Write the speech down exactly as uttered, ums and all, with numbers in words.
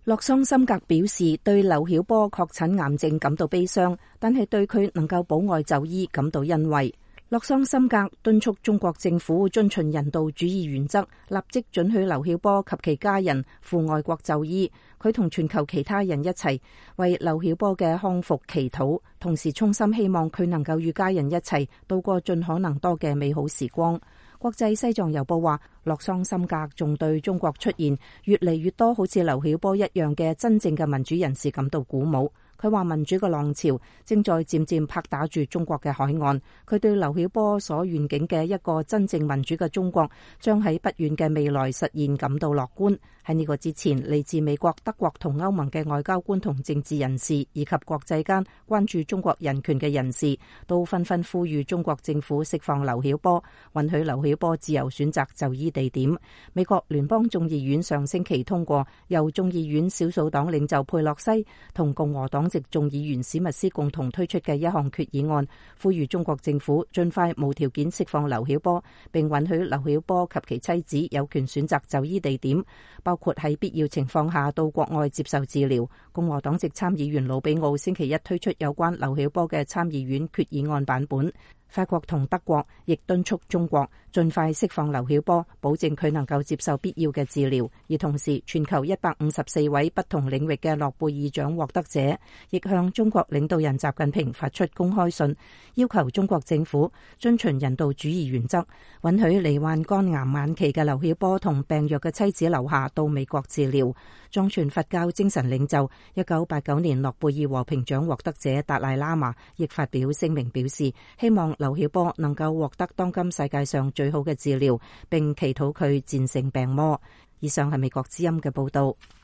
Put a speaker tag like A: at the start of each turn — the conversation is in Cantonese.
A: 洛桑森格表示對劉曉波確診癌症感到悲傷，但係對佢能夠保外就醫感到欣慰。洛桑森格敦促中國政府遵循人道主義原則，立即准許劉曉波及其家人赴外國就醫。佢同全球其他人一齊為劉曉波嘅康復祈禱，同時衷心希望佢能夠與家人一齊度過盡可能多嘅美好時光。國際西藏郵報話，洛桑森格仲對中國出現越嚟越多好似劉曉波一樣嘅真正嘅民主人士感到鼓舞。佢話民主嘅浪潮正在漸漸拍打住中國嘅海岸，佢對劉曉波所願景嘅一個真正民主嘅中國將喺不遠嘅未來實現感到樂觀。喺呢個之前，嚟自美國、德國同歐盟嘅外交官同政治人士，以及國際間關注中國人權嘅人士，都紛紛呼籲中國政府釋放劉曉波，允許劉曉波自由選擇就醫地點。美國聯邦眾議院上星期通過由眾議院少數黨領袖佩洛西同共和黨籍眾議員史密斯共同推出嘅一項決議案，呼籲中國政府盡快無條件釋放劉曉波，並允許劉曉波及其妻子有權選擇就醫地點，包括喺必要情況下到國外接受治療。共和黨籍參議員魯比奧星期一推出有關劉曉波嘅參議院決議案版本。法國同德國亦敦促中國盡快釋放劉曉波，保證佢能夠接受必要嘅治療。而同時，全球一百五十四位不同領域嘅諾貝爾獎獲得者亦向中國領導人習近平發出公開信，要求中國政府遵循人道主義原則，允許罹患肝癌晚期嘅劉曉波同病弱嘅妻子劉霞到美國治療。藏傳佛教精神領袖、一九八九年諾貝爾和平獎獲得者達賴喇嘛亦發表聲明表示，希望劉曉波能夠獲得當今世界上最好嘅治療，並祈禱佢戰勝病魔。以上係美國之音嘅報道。